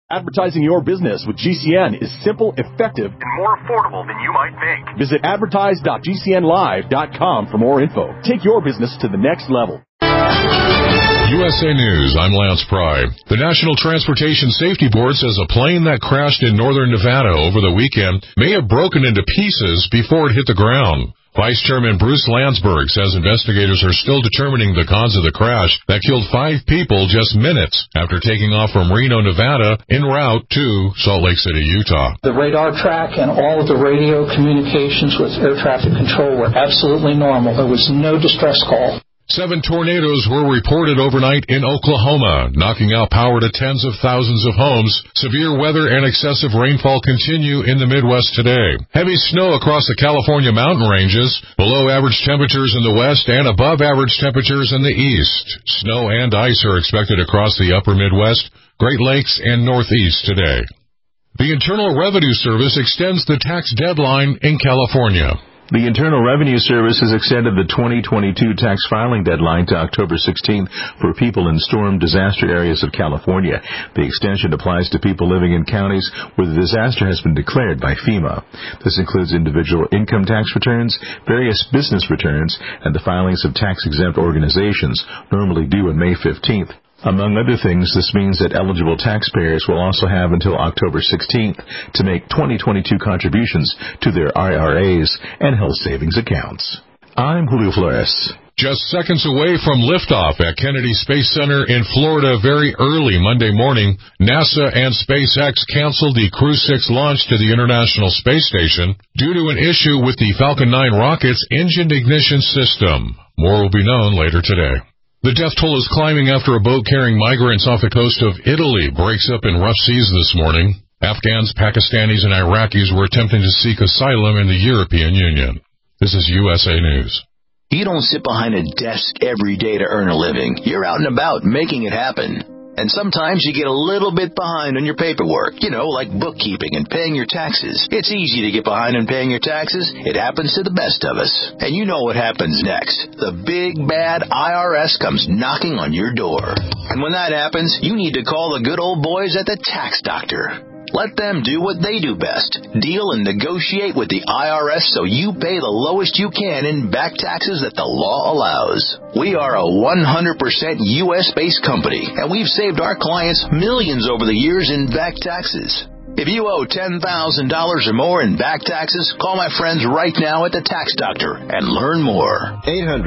Advertising your business with GCN is simple, effective, and more affordable than you might think. Visit advertise.gcnlive.com for more info. Take your business to the next level. USA News, I'm Lance Pry. The National Transportation Safety Board says a plane that crashed in northern Nevada over the weekend may have broken into pieces before it hit the ground. Vice Chairman Bruce Landsberg says investigators are still determining the cause of the crash that killed 5 people just minutes after taking off from Reno, Nevada, en route to Salt Lake City, Utah. The radar track and all of the radio communications with air traffic control were absolutely normal. There was no distress call. 7 tornadoes were reported overnight in Oklahoma, knocking out power to tens of thousands of homes. Severe weather and excessive rainfall continue in the Midwest today. Heavy snow across the California mountain ranges, below average temperatures in the west and above average temperatures in the east. Snow and ice are expected across the upper Midwest, Great Lakes, and Northeast today. The Internal Revenue Service extends the tax deadline in California. The Internal Revenue Service has extended the 2022 tax filing deadline to October 16th for people in storm disaster areas of California. The extension applies to people living in counties where the disaster has been declared by FEMA. This includes individual income tax returns, various business returns, and the filings of tax-exempt organizations, normally due on May 15th. Among other things, this means that eligible taxpayers will also have until October 16th to make 2022 contributions to their IRAs and health savings accounts. I'm Julio Flores. Just seconds away from liftoff at Kennedy Space Center in Florida very early Monday morning, NASA and SpaceX canceled the Crew 6 launch to the International Space Station due to an issue with the Falcon 9 rocket's engine ignition system. More will be known later today. The death toll is climbing after a boat carrying migrants off the coast of Italy breaks up in rough seas this morning. Afghans, Pakistanis, and Iraqis were attempting to seek asylum in the European Union. This is USA News. You don't sit behind a desk every day to earn a living. You're out and about making it happen. And sometimes you get a little bit behind on your paperwork, like bookkeeping and paying your taxes. It's easy to get behind on paying your taxes. It happens to the best of us. And you know what happens next. The big, bad IRS comes knocking on your door. And when that happens, you need to call the good old boys at the Tax Doctor. Let them do what they do best. Deal and negotiate with the IRS so you pay the lowest you can in back taxes that the law allows. We are a 100% U.S.-based company, and we've saved our clients millions over the years in back taxes. If you owe $10,000 or more in back taxes, call my friends right now at the Tax Doctor and learn more.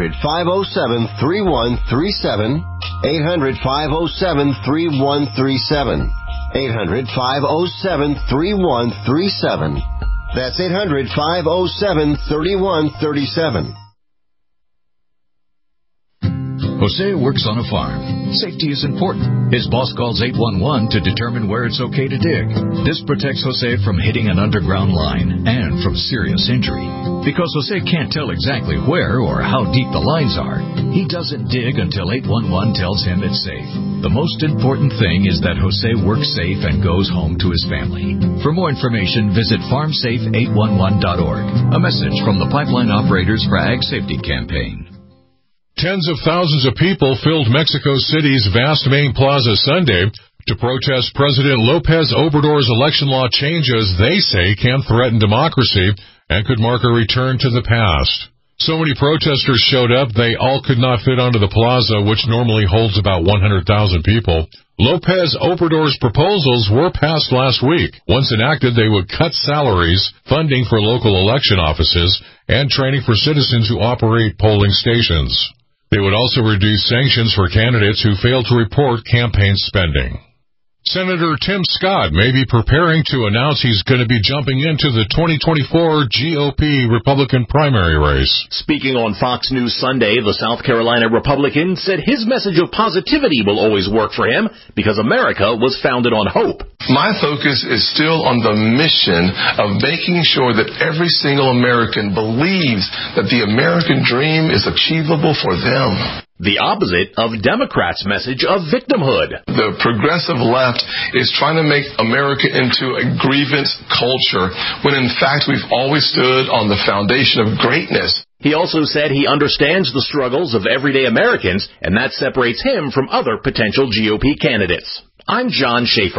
800-507-3137. 800-507-3137. 800-507-3137. That's 800-507-3137. Jose works on a farm. Safety is important. His boss calls 811 to determine where it's okay to dig. This protects Jose from hitting an underground line and from serious injury. Because Jose can't tell exactly where or how deep the lines are, he doesn't dig until 811 tells him it's safe. The most important thing is that Jose works safe and goes home to his family. For more information, visit farmsafe811.org. A message from the Pipeline Operators for Ag Safety Campaign. Tens of thousands of people filled Mexico City's vast main plaza Sunday to protest President López Obrador's election law changes they say can threaten democracy and could mark a return to the past. So many protesters showed up, they all could not fit onto the plaza, which normally holds about 100,000 people. López Obrador's proposals were passed last week. Once enacted, they would cut salaries, funding for local election offices, and training for citizens who operate polling stations. They would also reduce sanctions for candidates who fail to report campaign spending. Senator Tim Scott may be preparing to announce he's going to be jumping into the 2024 GOP Republican primary race. Speaking on Fox News Sunday, the South Carolina Republican said his message of positivity will always work for him because America was founded on hope. My focus is still on the mission of making sure that every single American believes that the American dream is achievable for them. The opposite of Democrats' message of victimhood. The progressive left is trying to make America into a grievance culture when in fact we've always stood on the foundation of greatness. He also said he understands the struggles of everyday Americans, and that separates him from other potential GOP candidates. I'm John Schaefer.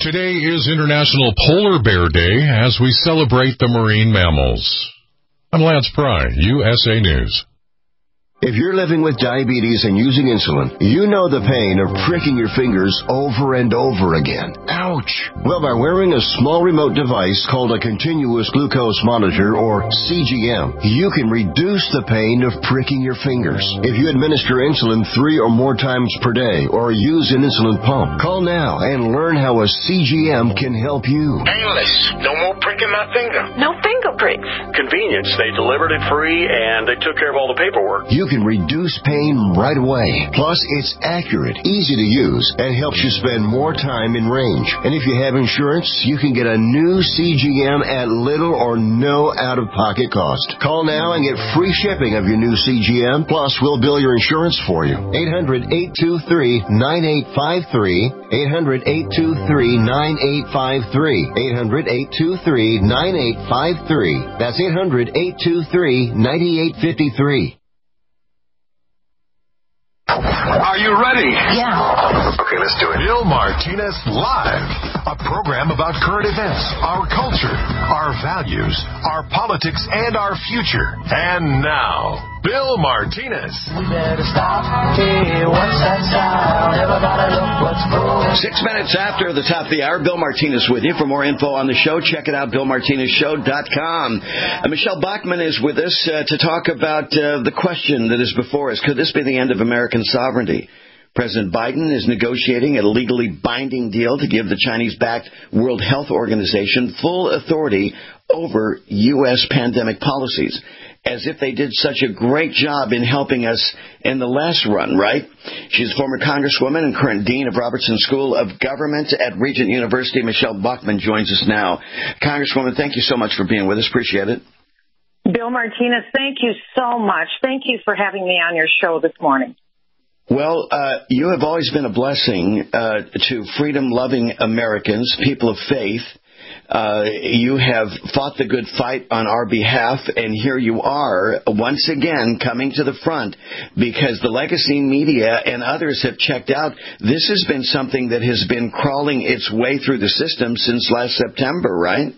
Today is International Polar Bear Day as we celebrate the marine mammals. I'm Lance Pry, USA News. If you're living with diabetes and using insulin, you know the pain of pricking your fingers over and over again. Ouch! Well, by wearing a small remote device called a continuous glucose monitor, or CGM, you can reduce the pain of pricking your fingers. If you administer insulin 3 or more times per day or use an insulin pump, call now and learn how a CGM can help you. Painless. No more pricking my finger. No finger pricks. Convenience. They delivered it free and they took care of all the paperwork. You can reduce pain right away. Plus, it's accurate, easy to use, and helps you spend more time in range. And if you have insurance, you can get a new CGM at little or no out-of-pocket cost. Call now and get free shipping of your new CGM. Plus, we'll bill your insurance for you. 800-823-9853. 800-823-9853. 800-823-9853. That's 800-823-9853. Are you ready? Yeah. Okay, let's do it. Bill Martinez Live, a program about current events, our culture, our values, our politics, and our future. And now, Bill Martinez. We better stop. Hey, what's that sound? Everybody look what's going. 6 minutes after the top of the hour, Bill Martinez with you. For more info on the show, check it out, BillMartinezShow.com. Michelle Bachmann is with us to talk about the question that is before us. Could this be the end of American sovereignty? President Biden is negotiating a legally binding deal to give the Chinese-backed World Health Organization full authority over U.S. pandemic policies, as if they did such a great job in helping us in the last run, right? She's a former congresswoman and current dean of Robertson School of Government at Regent University. Michelle Bachmann joins us now. Congresswoman, thank you so much for being with us. Appreciate it. Bill Martinez, thank you so much. Thank you for having me on your show this morning. Well, you have always been a blessing to freedom-loving Americans, people of faith. You have fought the good fight on our behalf, and here you are once again coming to the front because the legacy media and others have checked out. This has been something that has been crawling its way through the system since last September, right?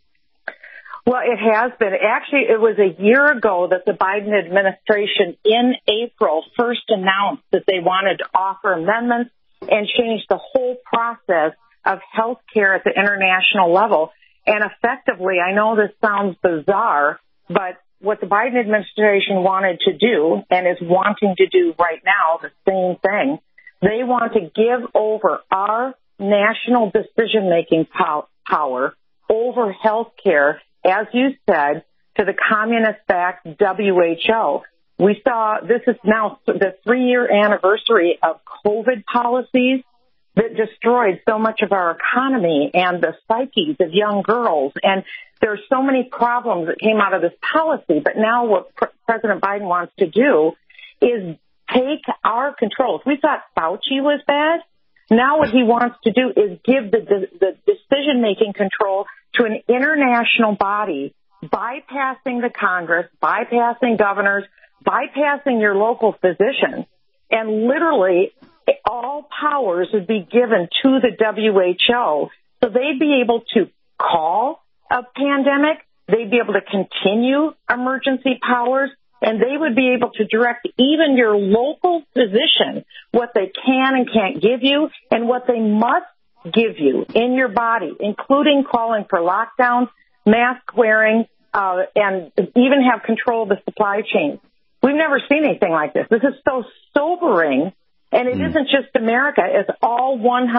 Well, it has been. Actually, it was a year ago that the Biden administration in April first announced that they wanted to offer amendments and change the whole process of health care at the international level. And effectively, I know this sounds bizarre, but what the Biden administration wanted to do and is wanting to do right now, the same thing, they want to give over our national decision-making power over health care, as you said, to the communist-backed WHO. We saw this is now the 3-year anniversary of COVID policies that destroyed so much of our economy and the psyches of young girls. And there are so many problems that came out of this policy. But now what President Biden wants to do is take our controls. We thought Fauci was bad. Now what he wants to do is give the decision-making control to an international body, bypassing the Congress, bypassing governors, bypassing your local physicians, and literally all powers would be given to the WHO. So they'd be able to call a pandemic, they'd be able to continue emergency powers, and they would be able to direct even your local physician what they can and can't give you and what they must give you in your body, including calling for lockdowns, mask wearing, and even have control of the supply chain. We've never seen anything like this. This is so sobering, and it isn't just America. It's all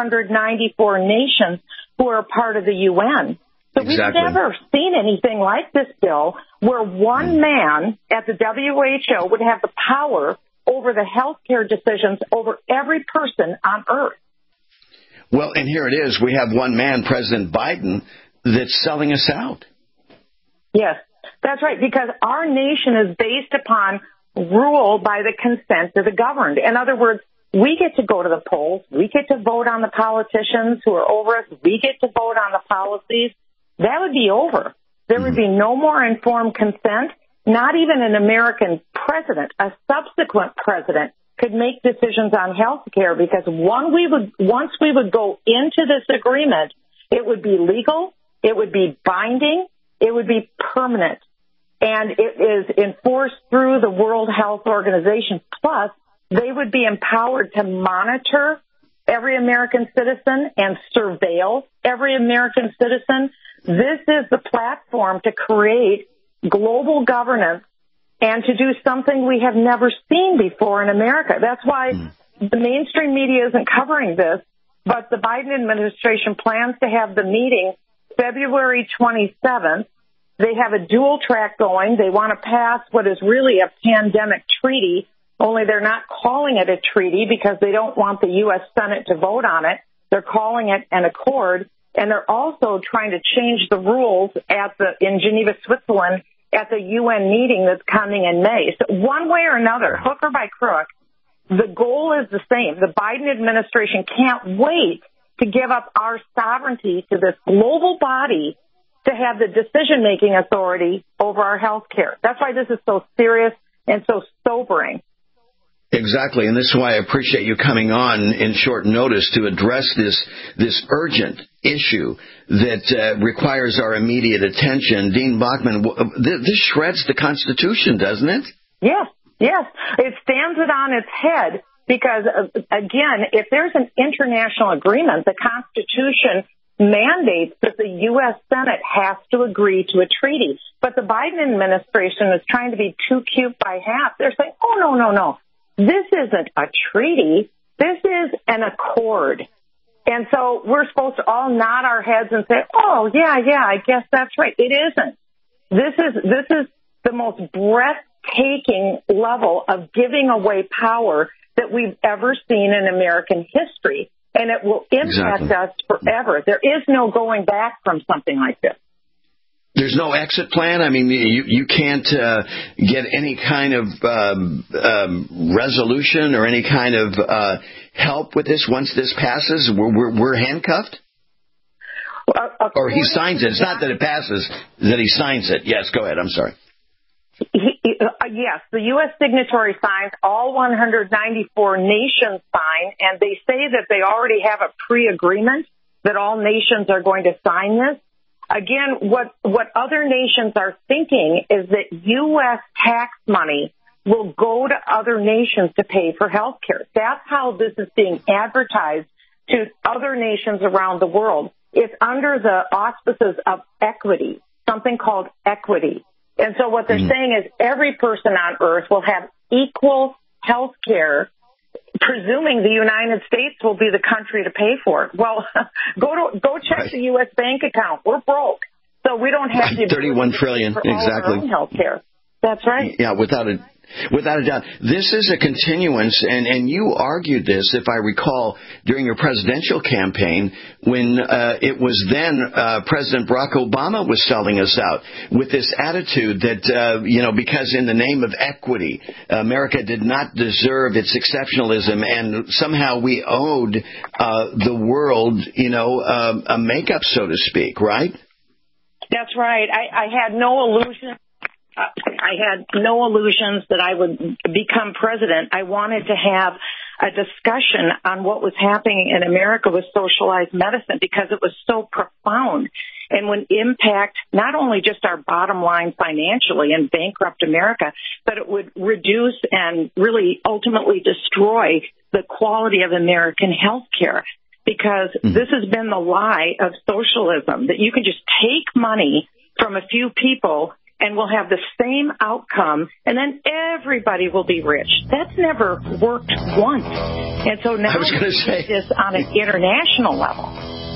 194 nations who are part of the UN. So we've never seen anything like this, Bill, where one man at the WHO would have the power over the health care decisions over every person on earth. Well, and here it is. We have one man, President Biden, that's selling us out. Yes, that's right, because our nation is based upon rule by the consent of the governed. In other words, we get to go to the polls. We get to vote on the politicians who are over us. We get to vote on the policies. That would be over. There would be no more informed consent. Not even an American president, a subsequent president, could make decisions on health care because once we would go into this agreement, It would be legal. It would be binding. It would be permanent. And it is enforced through the World Health Organization. Plus, they would be empowered to monitor every American citizen and surveil every American citizen. This is the platform to create global governance and to do something we have never seen before in America. That's why the mainstream media isn't covering this, but the Biden administration plans to have the meeting February 27th. They have a dual track going. They want to pass what is really a pandemic treaty, only they're not calling it a treaty because they don't want the U.S. Senate to vote on it. They're calling it an accord, and they're also trying to change the rules in Geneva, Switzerland, at the UN meeting that's coming in May. So one way or another, hook or by crook, the goal is the same. The Biden administration can't wait to give up our sovereignty to this global body to have the decision-making authority over our health care. That's why this is so serious and so sobering. Exactly, and this is why I appreciate you coming on in short notice to address this urgent issue that requires our immediate attention. Dean Bachman, this shreds the Constitution, doesn't it? Yes. It stands it on its head because, again, if there's an international agreement, the Constitution mandates that the U.S. Senate has to agree to a treaty. But the Biden administration is trying to be too cute by half. They're saying, oh, no. This isn't a treaty. This is an accord. And so we're supposed to all nod our heads and say, oh, yeah, I guess that's right. It isn't. This is the most breathtaking level of giving away power that we've ever seen in American history. And it will impact us forever. There is no going back from something like this. There's no exit plan? I mean, you can't get any kind of resolution or any kind of help with this once this passes? We're handcuffed? Or he signs it. It's not that it passes, that he signs it. Yes, go ahead. I'm sorry. Yes, the U.S. signatory signs, all 194 nations sign, and they say that they already have a pre-agreement that all nations are going to sign this. Again, what other nations are thinking is that U.S. tax money will go to other nations to pay for health care. That's how this is being advertised to other nations around the world. It's under the auspices of equity, something called equity. And so what they're saying is every person on earth will have equal health care, presuming the United States will be the country to pay for it. Well, go check the U.S. bank account. We're broke. So we don't have the $31 trillion, exactly. Our own health care. That's right. Yeah, without a doubt. This is a continuance, and you argued this, if I recall, during your presidential campaign when it was then President Barack Obama was selling us out with this attitude that, because in the name of equity, America did not deserve its exceptionalism, and somehow we owed the world, a makeup, so to speak, right? That's right. I had no illusion. I had no illusions that I would become president. I wanted to have a discussion on what was happening in America with socialized medicine because it was so profound and would impact not only just our bottom line financially and bankrupt America, but it would reduce and really ultimately destroy the quality of American health care. Because this has been the lie of socialism, that you can just take money from a few people and we'll have the same outcome, and then everybody will be rich. That's never worked once. And so now we see this on an international level.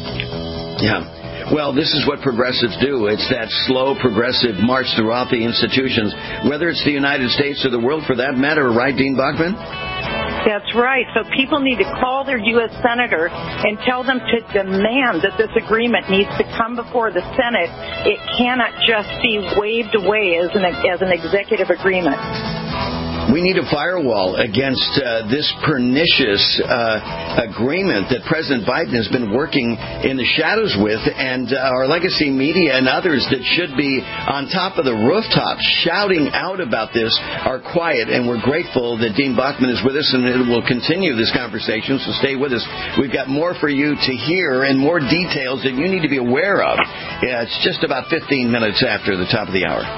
Yeah. Well, this is what progressives do. It's that slow, progressive march throughout the institutions, whether it's the United States or the world for that matter, right, Dean Bachman? That's right. So people need to call their U.S. senator and tell them to demand that this agreement needs to come before the Senate. It cannot just be waved away as an executive agreement. We need a firewall against this pernicious agreement that President Biden has been working in the shadows with, and our legacy media and others that should be on top of the rooftops shouting out about this are quiet, and we're grateful that Dean Bachman is with us, and we'll continue this conversation, so stay with us. We've got more for you to hear and more details that you need to be aware of. Yeah, it's just about 15 minutes after the top of the hour.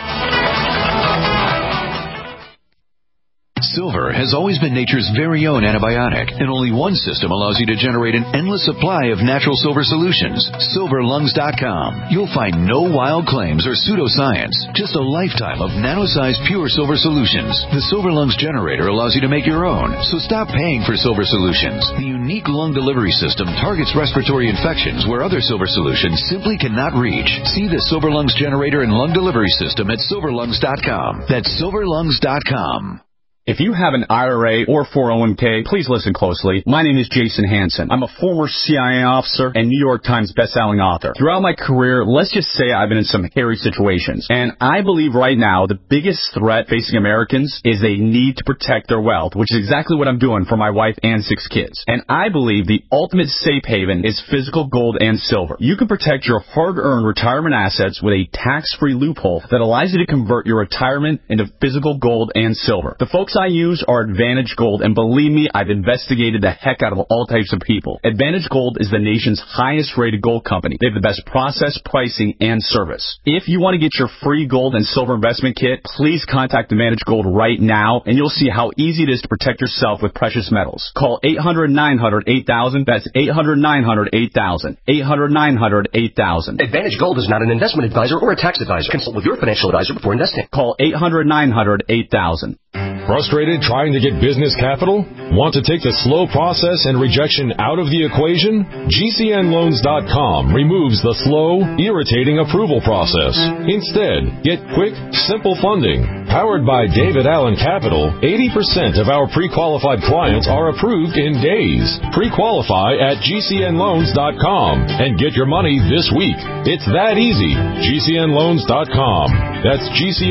Silver has always been nature's very own antibiotic, and only one system allows you to generate an endless supply of natural silver solutions. SilverLungs.com. You'll find no wild claims or pseudoscience, just a lifetime of nano-sized pure silver solutions. The Silver Lungs generator allows you to make your own, so stop paying for silver solutions. The unique lung delivery system targets respiratory infections where other silver solutions simply cannot reach. See the Silver Lungs generator and lung delivery system at SilverLungs.com. That's SilverLungs.com. If you have an IRA or 401k, please listen closely. My name is Jason Hansen. I'm a former CIA officer and New York Times bestselling author. Throughout my career, let's just say I've been in some hairy situations. And I believe right now the biggest threat facing Americans is they need to protect their wealth, which is exactly what I'm doing for my wife and 6 kids. And I believe the ultimate safe haven is physical gold and silver. You can protect your hard-earned retirement assets with a tax-free loophole that allows you to convert your retirement into physical gold and silver. The folks I use are Advantage Gold, and believe me, I've investigated the heck out of all types of people. Advantage Gold is the nation's highest rated gold company. They have the best process, pricing, and service. If you want to get your free gold and silver investment kit, please contact Advantage Gold right now, and you'll see how easy it is to protect yourself with precious metals. Call 800-900-8000. That's 800-900-8000. 800-900-8000. Advantage Gold is not an investment advisor or a tax advisor. Consult with your financial advisor before investing. Call 800-900-8000. Frustrated trying to get business capital? Want to take the slow process and rejection out of the equation? GCNLoans.com removes the slow, irritating approval process. Instead, get quick, simple funding. Powered by David Allen Capital, 80% of our pre-qualified clients are approved in days. Pre-qualify at GCNLoans.com and get your money this week. It's that easy. GCNLoans.com. That's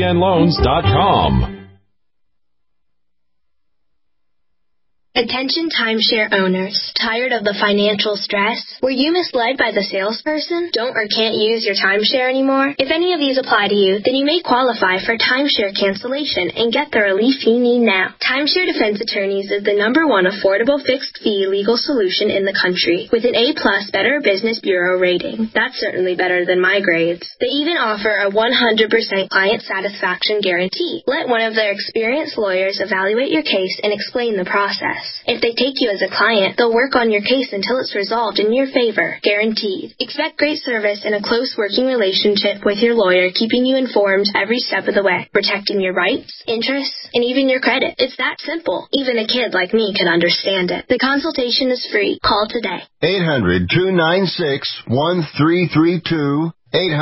GCNLoans.com. Attention timeshare owners. Tired of the financial stress? Were you misled by the salesperson? Don't or can't use your timeshare anymore? If any of these apply to you, then you may qualify for timeshare cancellation and get the relief you need now. Timeshare Defense Attorneys is the #1 affordable fixed-fee legal solution in the country, with an A+ Better Business Bureau rating. That's certainly better than my grades. They even offer a 100% client satisfaction guarantee. Let one of their experienced lawyers evaluate your case and explain the process. If they take you as a client, they'll work on your case until it's resolved in your favor, guaranteed. Expect great service and a close working relationship with your lawyer, keeping you informed every step of the way, protecting your rights, interests, and even your credit. It's that simple. Even a kid like me can understand it. The consultation is free. Call today. 800-296-1332.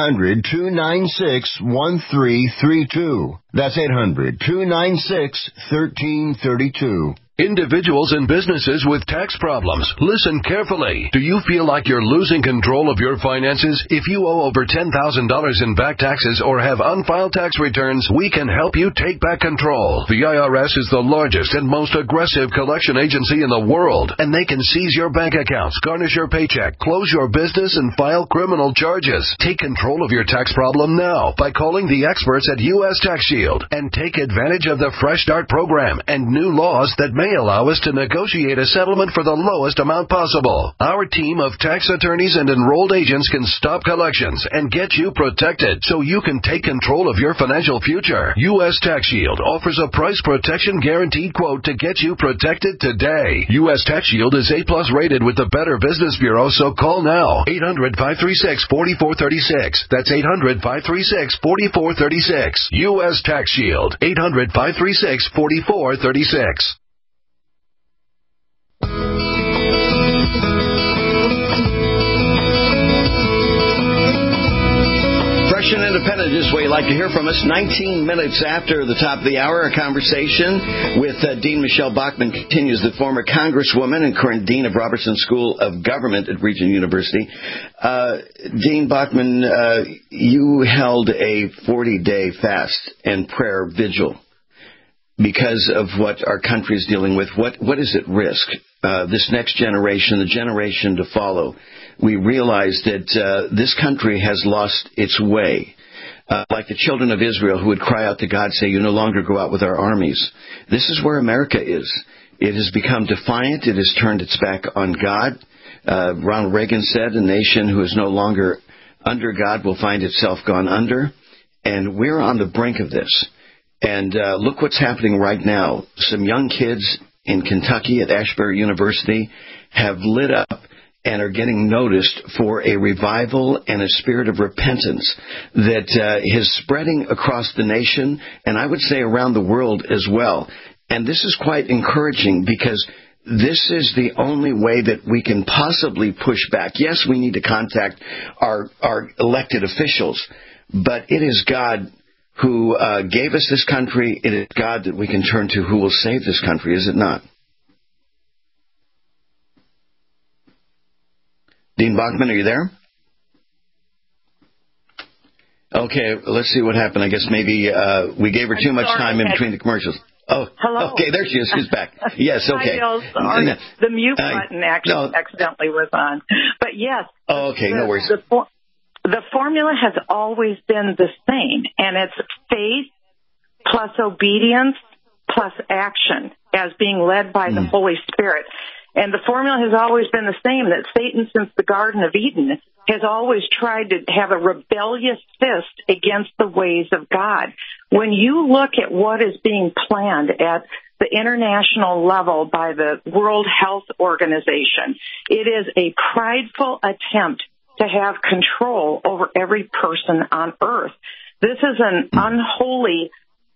800-296-1332. That's 800-296-1332. Individuals and businesses with tax problems, listen carefully. Do you feel like you're losing control of your finances? If you owe over $10,000 in back taxes or have unfiled tax returns, we can help you take back control. The IRS is the largest and most aggressive collection agency in the world, and they can seize your bank accounts, garnish your paycheck, close your business, and file criminal charges. Take control of your tax problem now by calling the experts at U.S. Tax Shield and take advantage of the Fresh Start program and new laws that may allow us to negotiate a settlement for the lowest amount possible. Our team of tax attorneys and enrolled agents can stop collections and get you protected so you can take control of your financial future. U.S. Tax Shield offers a price protection guaranteed quote to get you protected today. U.S. Tax Shield is A+ rated with the Better Business Bureau, so call now. 800-536-4436. That's 800-536-4436. U.S. Tax Shield. 800-536-4436. Fresh and independent is what you like to hear from us. 19 minutes after the top of the hour, a conversation with Dean Michelle Bachman continues, the former congresswoman and current dean of Robertson School of Government at Regent University. Dean Bachman, you held a 40-day fast and prayer vigil. because of what our country is dealing with, what is at risk? This next generation, the generation to follow, we realize that this country has lost its way. Like the children of Israel who would cry out to God, say, you no longer go out with our armies. This is where America is. It has become defiant. It has turned its back on God. Ronald Reagan said, a nation who is no longer under God will find itself gone under. And we're on the brink of this. And look what's happening right now. Some young kids in Kentucky at Ashbury University have lit up and are getting noticed for a revival and a spirit of repentance that is spreading across the nation, and I would say around the world as well. And this is quite encouraging because this is the only way that we can possibly push back. Yes, we need to contact our elected officials, but it is God who gave us this country. It is God that we can turn to who will save this country, is it not? Dean Bachman, are you there? Okay, let's see what happened. I guess maybe we gave her too much time in between the commercials. Oh, hello. Okay, there she is. She's back. Yes, okay. Sorry. The mute button accidentally was on. But yes. Oh, okay, no worries. The formula has always been the same, and it's faith plus obedience plus action as being led by the Holy Spirit. And the formula has always been the same, that Satan, since the Garden of Eden, has always tried to have a rebellious fist against the ways of God. When you look at what is being planned at the international level by the World Health Organization, it is a prideful attempt to have control over every person on earth. This is an unholy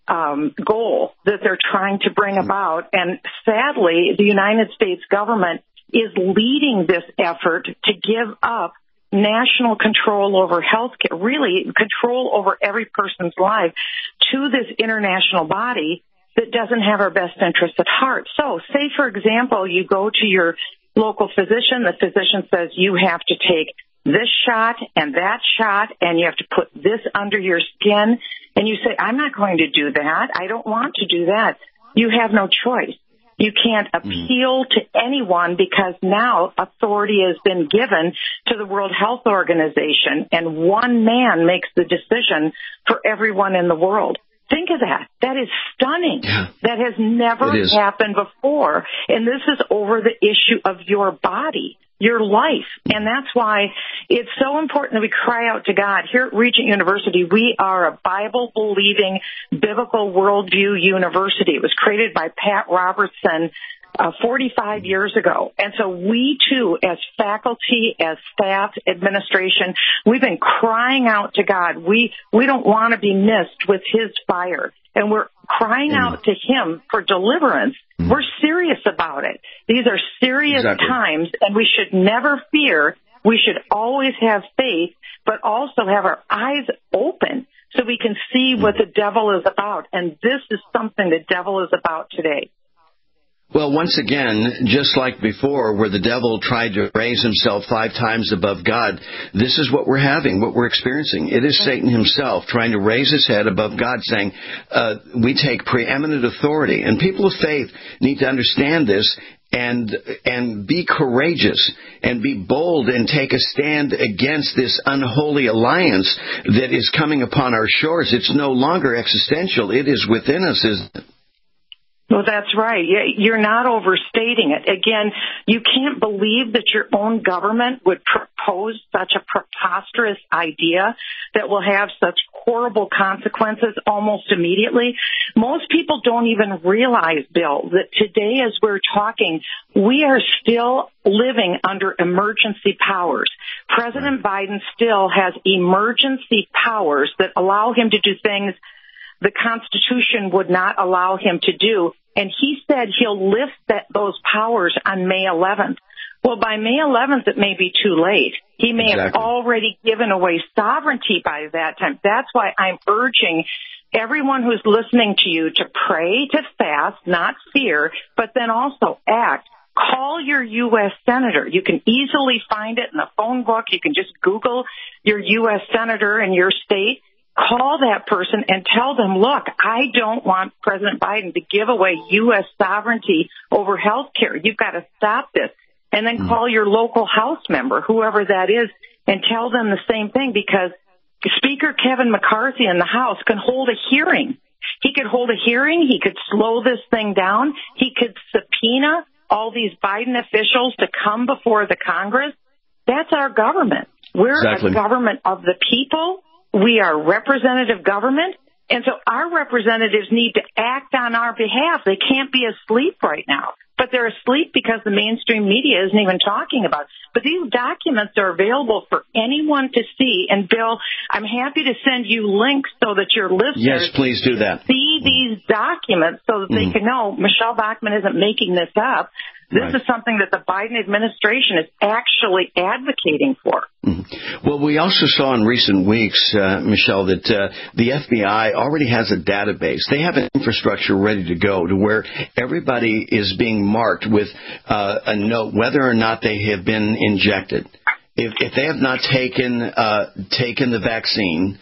goal that they're trying to bring about. And sadly, the United States government is leading this effort to give up national control over health care, really control over every person's life, to this international body that doesn't have our best interests at heart. So say, for example, you go to your local physician, the physician says you have to take this shot and that shot, and you have to put this under your skin. And you say, I'm not going to do that. I don't want to do that. You have no choice. You can't appeal to anyone because now authority has been given to the World Health Organization, and one man makes the decision for everyone in the world. Think of that. That is stunning. Yeah. That has never happened before. And this is over the issue of your body, your life. And that's why it's so important that we cry out to God. Here at Regent University, we are a Bible-believing, biblical worldview university. It was created by Pat Robertson 45 years ago. And so we, too, as faculty, as staff, administration, we've been crying out to God. We don't want to be missed with His fire. And we're crying out to Him for deliverance. We're serious about it. These are serious times, and we should never fear. We should always have faith, but also have our eyes open so we can see what the devil is about. And this is something the devil is about today. Well, once again, just like before, where the devil tried to raise himself 5 times above God, this is what we're having, what we're experiencing. It is Satan himself trying to raise his head above God, saying, we take preeminent authority. And people of faith need to understand this and be courageous and be bold and take a stand against this unholy alliance that is coming upon our shores. It's no longer existential. It is within us, isn't it? Well, that's right. You're not overstating it. Again, you can't believe that your own government would propose such a preposterous idea that will have such horrible consequences almost immediately. Most people don't even realize, Bill, that today as we're talking, we are still living under emergency powers. President Biden still has emergency powers that allow him to do things the Constitution would not allow him to do. And he said he'll lift those powers on May 11th. Well, by May 11th, it may be too late. He may have already given away sovereignty by that time. That's why I'm urging everyone who's listening to you to pray, to fast, not fear, but then also act. Call your U.S. Senator. You can easily find it in the phone book. You can just Google your U.S. Senator in your state call that person and tell them, look, I don't want President Biden to give away U.S. sovereignty over health care. You've got to stop this. And then call your local House member, whoever that is, and tell them the same thing, because Speaker Kevin McCarthy in the House can hold a hearing. He could hold a hearing. He could slow this thing down. He could subpoena all these Biden officials to come before the Congress. That's our government. We're a government of the people. We are representative government. And so our representatives need to act on our behalf. They can't be asleep right now. But they're asleep because the mainstream media isn't even talking about it. But these documents are available for anyone to see. And, Bill, I'm happy to send you links so that your listeners please do that. See these documents so that they can know Michelle Bachmann isn't making this up. This is something that the Biden administration is actually advocating for. Well, we also saw in recent weeks, Michelle, that the FBI already has a database. They have an infrastructure ready to go to where everybody is being marked with a note whether or not they have been injected. If they have not taken the vaccine,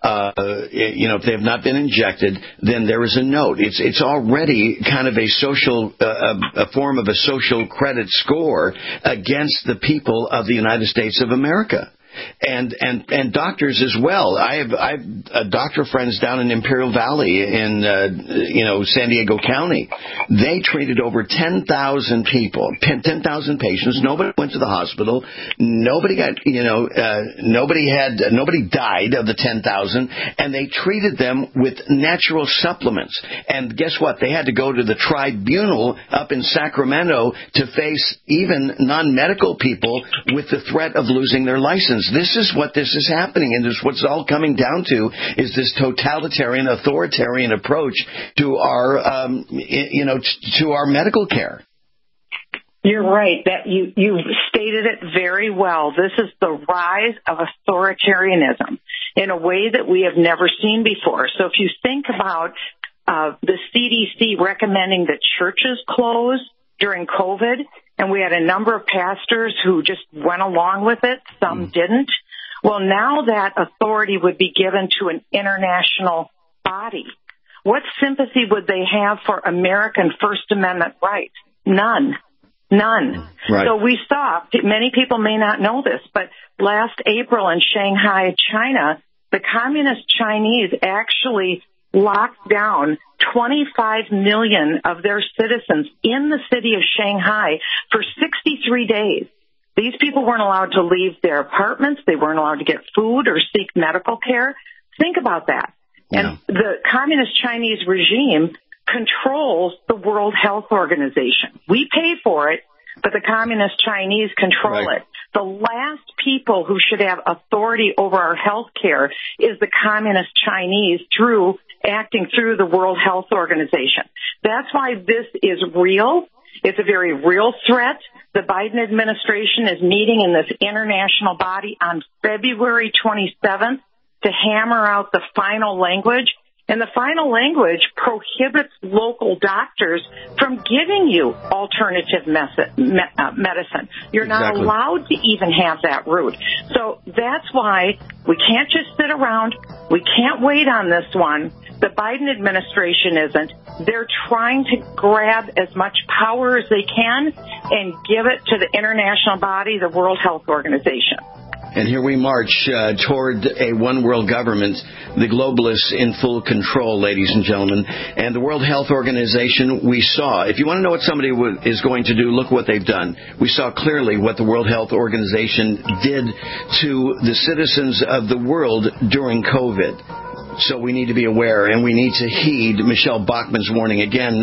if they have not been injected, then there is a note. It's already kind of a social, a form of a social credit score against the people of the United States of America. And doctors as well. I have doctor friends down in Imperial Valley in San Diego County. They treated over 10,000 people, 10,000 patients. Nobody went to the hospital. Nobody got nobody died of the 10,000, and they treated them with natural supplements. And guess what? They had to go to the tribunal up in Sacramento to face even non-medical people with the threat of losing their license. This is what this is happening, and this what's all coming down to is this totalitarian, authoritarian approach to our, to our medical care. You're right. That you stated it very well. This is the rise of authoritarianism in a way that we have never seen before. So if you think about the CDC recommending that churches close during COVID, and we had a number of pastors who just went along with it. Some didn't. Well, now that authority would be given to an international body. What sympathy would they have for American First Amendment rights? None. Right. So we saw, many people may not know this, but last April in Shanghai, China, the Communist Chinese actually locked down 25 million of their citizens in the city of Shanghai for 63 days. These people weren't allowed to leave their apartments. They weren't allowed to get food or seek medical care. Think about that. Yeah. And the Communist Chinese regime controls the World Health Organization. We pay for it, but the Communist Chinese control it. The last people who should have authority over our health care is the Communist Chinese acting through the World Health Organization. That's why this is real. It's a very real threat. The Biden administration is meeting in this international body on February 27th to hammer out the final language. And the final language prohibits local doctors from giving you alternative medicine. You're not allowed to even have that route. So that's why we can't just sit around. We can't wait on this one. The Biden administration isn't. They're trying to grab as much power as they can and give it to the international body, the World Health Organization. And here we march toward a one-world government, the globalists in full control, ladies and gentlemen. And the World Health Organization, we saw. If you want to know what somebody is going to do, look what they've done. We saw clearly what the World Health Organization did to the citizens of the world during COVID. So we need to be aware, and we need to heed Michelle Bachmann's warning. Again,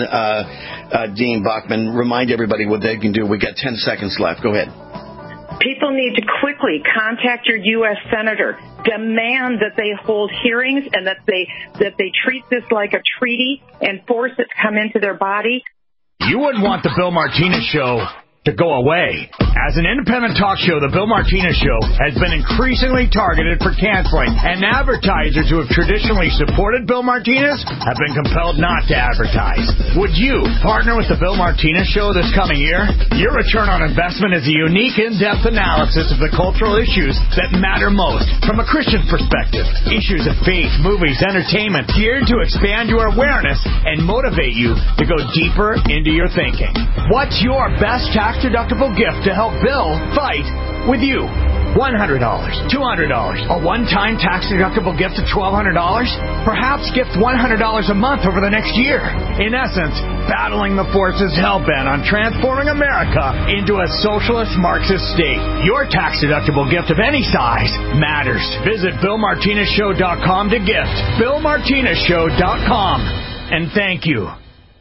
Dean Bachmann, remind everybody what they can do. We've got 10 seconds left. Go ahead. People need to quickly contact your U.S. senator, demand that they hold hearings and that they treat this like a treaty and force it to come into their body. You wouldn't want the Bill Martinez Show to go away. As an independent talk show, The Bill Martinez Show has been increasingly targeted for canceling, and advertisers who have traditionally supported Bill Martinez have been compelled not to advertise. Would you partner with The Bill Martinez Show this coming year? Your return on investment is a unique, in-depth analysis of the cultural issues that matter most from a Christian perspective. Issues of faith, movies, entertainment, geared to expand your awareness and motivate you to go deeper into your thinking. What's your best tax-deductible gift to help Bill fight with you? $100, $200, a one-time tax-deductible gift of $1,200? Perhaps gift $100 a month over the next year. In essence, battling the forces hell-bent on transforming America into a socialist Marxist state. Your tax-deductible gift of any size matters. Visit BillMartinezShow.com to gift. BillMartinezShow.com. And thank you.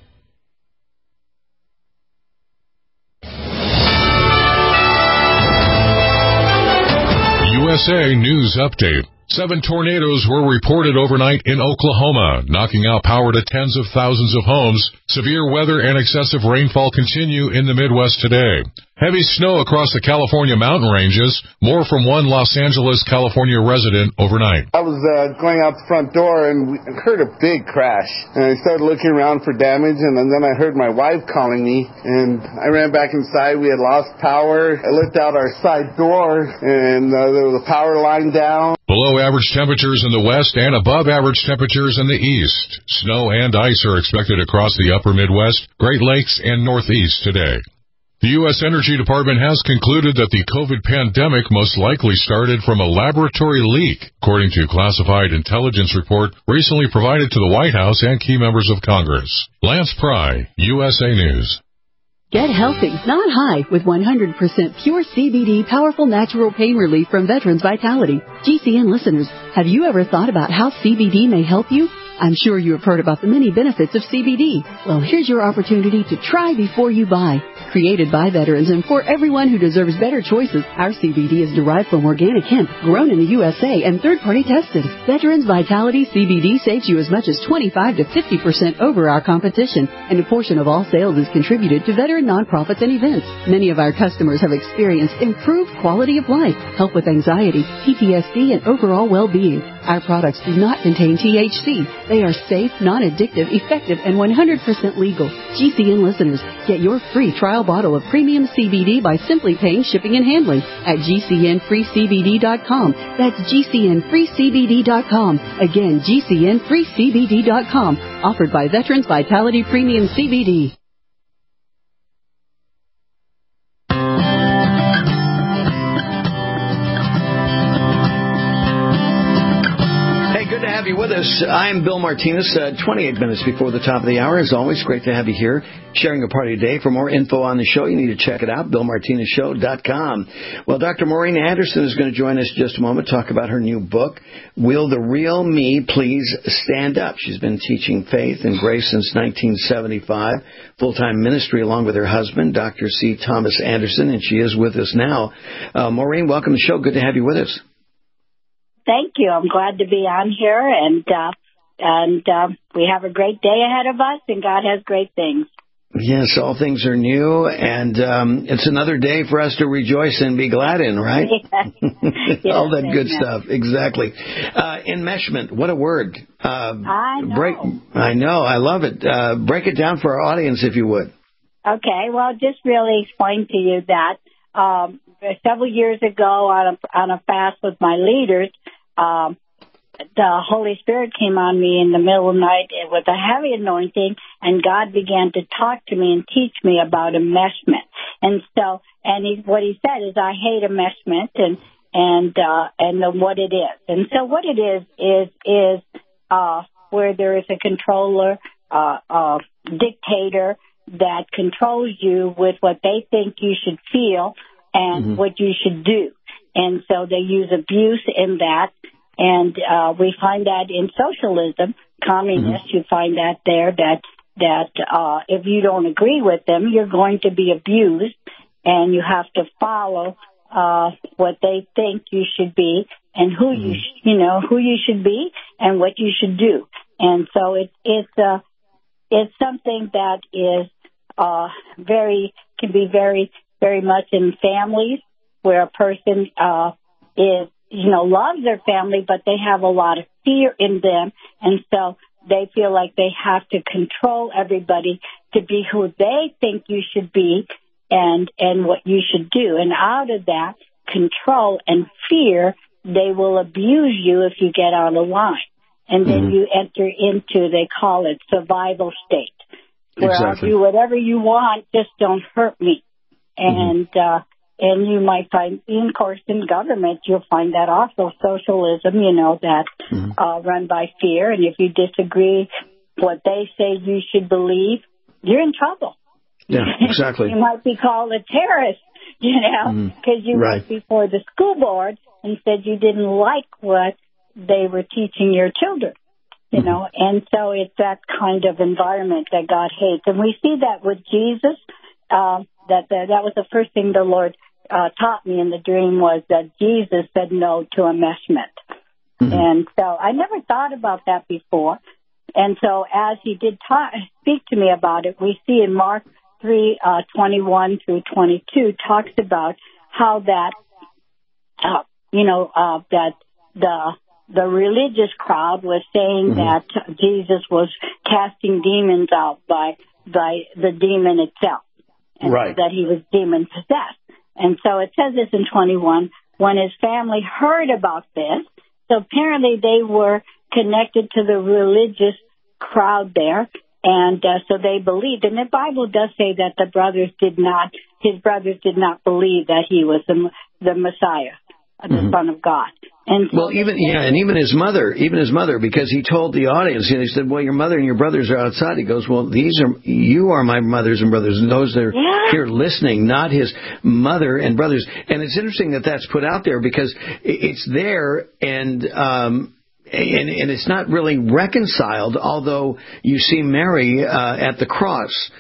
USA News Update. 7 tornadoes were reported overnight in Oklahoma, knocking out power to tens of thousands of homes. Severe weather and excessive rainfall continue in the Midwest today. Heavy snow across the California mountain ranges. More from one Los Angeles, California resident overnight. I was going out the front door and I heard a big crash. And I started looking around for damage, and then I heard my wife calling me, and I ran back inside. We had lost power. I looked out our side door, and there was a power line down. Below average temperatures in the west and above average temperatures in the east. Snow and ice are expected across the upper Midwest, Great Lakes, and Northeast today. The U.S. Energy Department has concluded that the COVID pandemic most likely started from a laboratory leak, according to a classified intelligence report recently provided to the White House and key members of Congress. Lance Pry, USA News. Get healthy, not high, with 100% pure CBD powerful natural pain relief from Veterans Vitality. GCN listeners, have you ever thought about how CBD may help you? I'm sure you have heard about the many benefits of CBD. Well, here's your opportunity to try before you buy. Created by veterans and for everyone who deserves better choices, our CBD is derived from organic hemp, grown in the USA and third-party tested. Veterans Vitality CBD saves you as much as 25 to 50% over our competition, and a portion of all sales is contributed to veteran nonprofits and events. Many of our customers have experienced improved quality of life, help with anxiety, PTSD, and overall well-being. Our products do not contain THC. They are safe, non-addictive, effective, and 100% legal. GCN listeners, get your free trial bottle of premium CBD by simply paying shipping and handling at GCNFreeCBD.com. That's GCNFreeCBD.com. Again, GCNFreeCBD.com. Offered by Veterans Vitality Premium CBD. Have you with us. I'm Bill Martinez, 28 minutes before the top of the hour. As always, great to have you here, sharing a part of your day. For more info on the show, you need to check it out, BillMartinezShow.com. Well, Dr. Maureen Anderson is going to join us in just a moment, talk about her new book, Will the Real Me Please Stand Up? She's been teaching faith and grace since 1975, full-time ministry along with her husband, Dr. C. Thomas Anderson, and she is with us now. Maureen, welcome to the show. Good to have you with us. Thank you. I'm glad to be on here, and we have a great day ahead of us, and God has great things. Yes, all things are new, and it's another day for us to rejoice and be glad in, right? Yes, all that good stuff, exactly. Enmeshment, what a word. I know. I know, I love it. Break it down for our audience, if you would. Okay, well, just really explain to you that several years ago on a fast with my leaders, the Holy Spirit came on me in the middle of the night with a heavy anointing, and God began to talk to me and teach me about enmeshment. And so, what he said is, I hate enmeshment and what it is. And so what it is where there is a controller, dictator that controls you with what they think you should feel and what you should do. And so they use abuse in that. And we find that in socialism, communists, you find that there, that if you don't agree with them, you're going to be abused, and you have to follow what they think you should be and who you should be and what you should do. And so it's something that is can be very very much in families where a person is, loves their family, but they have a lot of fear in them, and so they feel like they have to control everybody to be who they think you should be and what you should do. And out of that control and fear, they will abuse you if you get out of line. And then you enter into, they call it survival state, where I'll do whatever you want, just don't hurt me. And you might find, of course, in government, you'll find that also socialism, that run by fear. And if you disagree what they say you should believe, you're in trouble. Yeah, exactly. You might be called a terrorist, because you went before the school board and said you didn't like what they were teaching your children, and so it's that kind of environment that God hates. And we see that with Jesus, that was the first thing the Lord taught me in the dream, was that Jesus said no to enmeshment. And so I never thought about that before. And so as he did speak to me about it, we see in Mark 3:21 through 22 talks about how that, that the religious crowd was saying that Jesus was casting demons out by the demon itself, and that he was demon possessed. And so it says this in 21, when his family heard about this, so apparently they were connected to the religious crowd there, and so they believed. And the Bible does say that his brothers did not believe that he was the Messiah, the Son of God. And so even his mother, because he told the audience, he said, well, your mother and your brothers are outside. He goes, well, you are my mothers and brothers, and those that are here listening, not his mother and brothers. And it's interesting that that's put out there, because it's there, and it's not really reconciled, although you see Mary at the cross.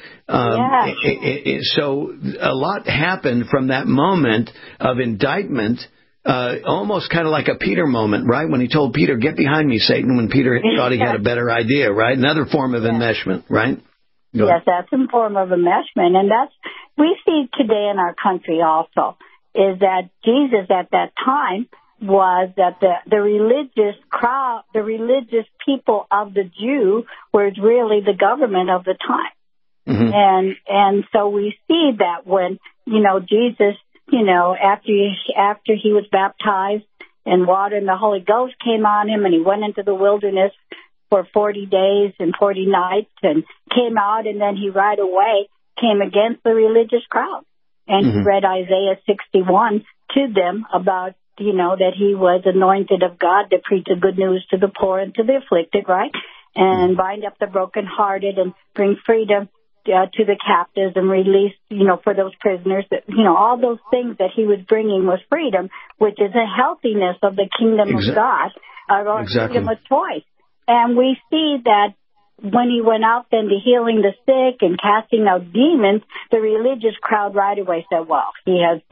So a lot happened from that moment of indictment. Almost kind of like a Peter moment, right? When he told Peter, get behind me, Satan, when Peter thought he had a better idea, right? Another form of enmeshment, right? Yes, that's a form of enmeshment. And we see today in our country also, is that Jesus at that time was that the religious crowd, the religious people of the Jew were really the government of the time. And so we see that when, Jesus, after he was baptized in water and the Holy Ghost came on him, and he went into the wilderness for 40 days and 40 nights and came out, and then he right away came against the religious crowd. And he read Isaiah 61 to them about, that he was anointed of God to preach the good news to the poor and to the afflicted, right? And bind up the brokenhearted and bring freedom to the captives and release, for those prisoners, that, all those things that he was bringing was freedom, which is a healthiness of the kingdom of God, or freedom of choice. And we see that when he went out then to healing the sick and casting out demons, the religious crowd right away said, well, he has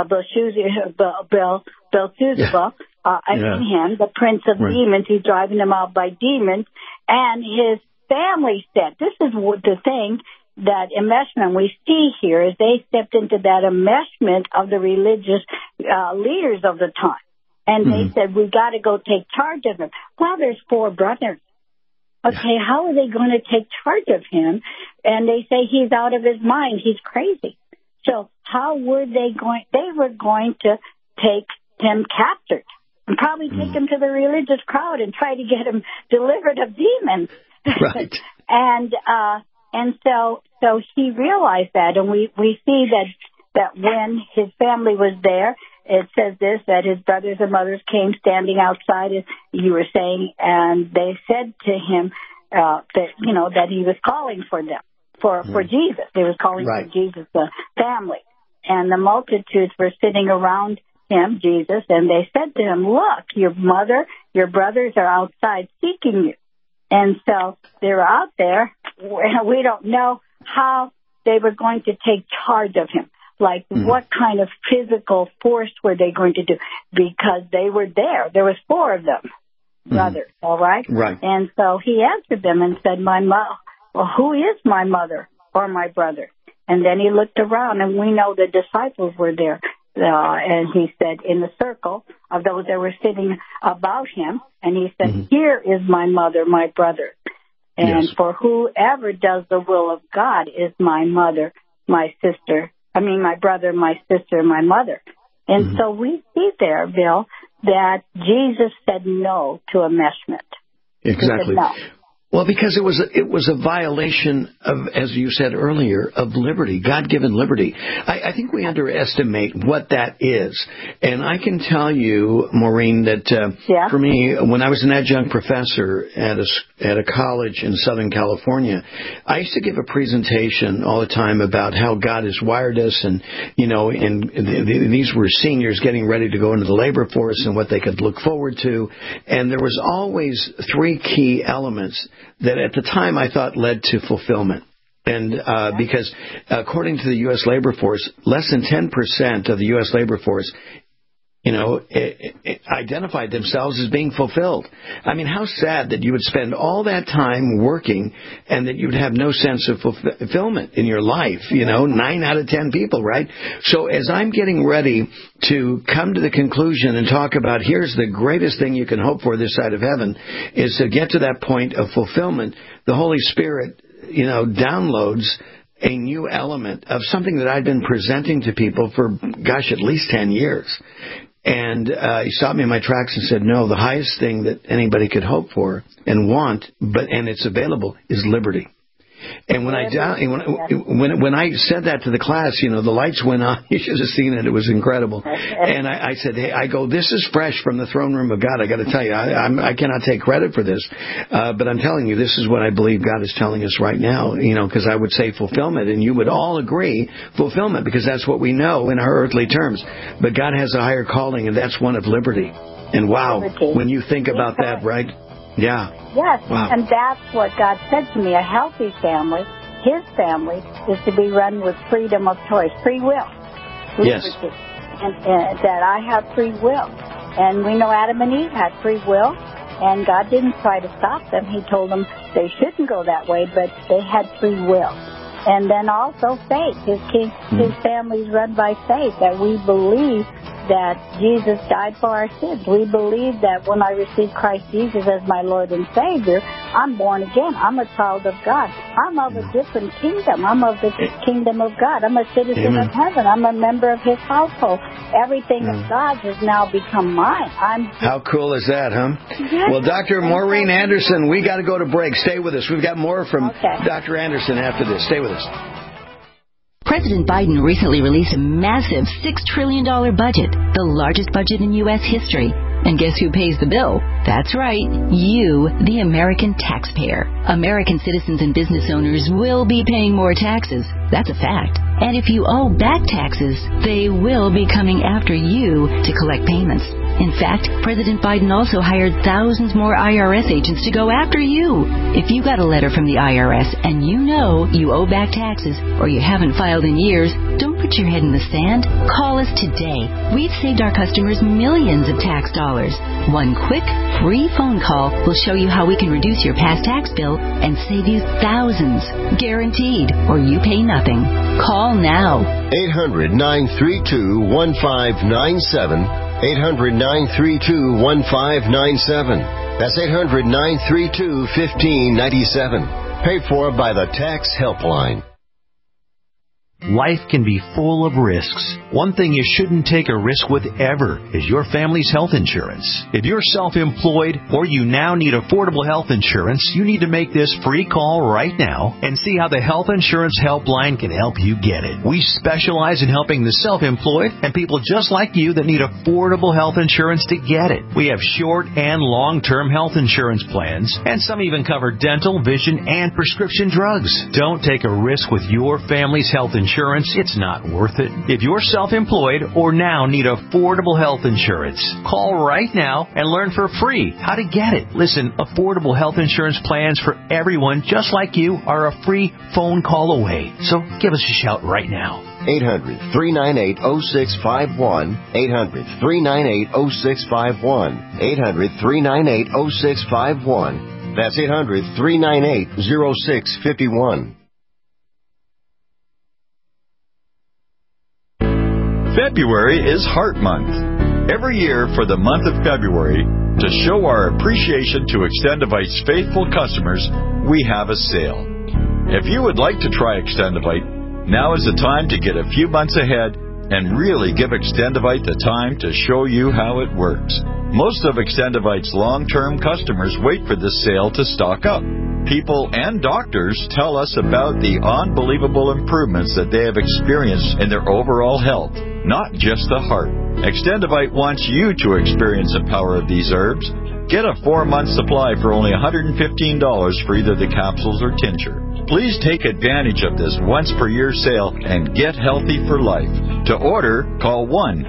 Beelzebub in him, the prince of demons. He's driving them out by demons. And his family said, this is the thing, that enmeshment we see here is they stepped into that enmeshment of the religious leaders of the time. And they said, we got to go take charge of him. Well, there's 4 brothers. Okay, how are they going to take charge of him? And they say he's out of his mind. He's crazy. So how were they going? They were going to take him captured and probably take him to the religious crowd and try to get him delivered of demons. Right. And so he realized that, and we see that when his family was there, it says this, that his brothers and mothers came standing outside, as you were saying, and they said to him that he was calling for them, for Jesus. They was calling for Jesus, the family. And the multitudes were sitting around him, Jesus, and they said to him, look, your mother, your brothers are outside seeking you. And so they're out there. We don't know how they were going to take charge of him. Like, what kind of physical force were they going to do? Because they were there. There was 4 of them, brothers, all right? Right. And so he answered them and said, well, who is my mother or my brother? And then he looked around, and we know the disciples were there. And he said, in the circle of those that were sitting about him, and he said, here is my mother, my brother. And for whoever does the will of God is my mother, my sister. I mean, my brother, my sister, my mother. And so we see there, Bill, that Jesus said no to enmeshment. Exactly. No. Well, because it was a violation of, as you said earlier, of liberty, God-given liberty. I think we underestimate what that is. And I can tell you, Maureen, that for me, when I was an adjunct professor at a college in Southern California, I used to give a presentation all the time about how God has wired us, and these were seniors getting ready to go into the labor force and what they could look forward to. And there was always three key elements that at the time I thought led to fulfillment. And because according to the U.S. labor force, less than 10% of the U.S. labor force, identified themselves as being fulfilled. I mean, how sad that you would spend all that time working and that you'd have no sense of fulfillment in your life. 9 out of 10 people, right? So as I'm getting ready to come to the conclusion and talk about here's the greatest thing you can hope for this side of heaven is to get to that point of fulfillment, the Holy Spirit, downloads a new element of something that I'd been presenting to people for, at least 10 years. And he stopped me in my tracks and said, no, the highest thing that anybody could hope for and want, and it's available, is liberty. And when I said that to the class, the lights went on. You should have seen it. It was incredible. And I said, hey, this is fresh from the throne room of God. I got to tell you, I cannot take credit for this. But I'm telling you, this is what I believe God is telling us right now, because I would say fulfillment, and you would all agree fulfillment, because that's what we know in our earthly terms. But God has a higher calling, and that's one of liberty. And wow, when you think about that, right? Yeah. Yes, wow. And that's what God said to me. A healthy family, His family, is to be run with freedom of choice, free will. Yes. And that I have free will. And we know Adam and Eve had free will, and God didn't try to stop them. He told them they shouldn't go that way, but they had free will. And then also faith. His family is run by faith, that we believe that Jesus died for our sins. We believe that when I receive Christ Jesus as my Lord and Savior, I'm born again. I'm a child of God. I'm of a different kingdom. I'm of the kingdom of God. I'm a citizen of heaven. I'm a member of His household. Everything of God has now become mine. How cool is that, huh? Yes. Well, Dr. Maureen Anderson, we got to go to break. Stay with us. We've got more from Dr. Anderson after this. Stay with us. President Biden recently released a massive $6 trillion budget, the largest budget in U.S. history. And guess who pays the bill? That's right, you, the American taxpayer. American citizens and business owners will be paying more taxes. That's a fact. And if you owe back taxes, they will be coming after you to collect payments. In fact, President Biden also hired thousands more IRS agents to go after you. If you got a letter from the IRS and you know you owe back taxes or you haven't filed in years, don't put your head in the sand. Call us today. We've saved our customers millions of tax dollars. One quick, free phone call will show you how we can reduce your past tax bill and save you thousands. Guaranteed, or you pay nothing. Call now. 800-932-1597. 800-932-1597. That's 800-932-1597. Paid for by the Tax Helpline. Life can be full of risks. One thing you shouldn't take a risk with ever is your family's health insurance. If you're self-employed or you now need affordable health insurance, you need to make this free call right now and see how the Health Insurance Helpline can help you get it. We specialize in helping the self-employed and people just like you that need affordable health insurance to get it. We have short and long-term health insurance plans, and some even cover dental, vision, and prescription drugs. Don't take a risk with your family's health insurance. It's not worth it. If you're self-employed or now need affordable health insurance, call right now and learn for free how to get it. Listen, affordable health insurance plans for everyone just like you are a free phone call away. So give us a shout right now. 800-398-0651. 800-398-0651. 800-398-0651. That's 800-398-0651. February is Heart Month. Every year for the month of February, to show our appreciation to Extendivite's faithful customers, we have a sale. If you would like to try Extendivite, now is the time to get a few months ahead and really give Extendivite the time to show you how it works. Most of Extendivite's long-term customers wait for this sale to stock up. People and doctors tell us about the unbelievable improvements that they have experienced in their overall health, not just the heart. Extendivite wants you to experience the power of these herbs. Get a 4-month supply for only $115 for either the capsules or tincture. Please take advantage of this once-per-year sale and get healthy for life. To order, call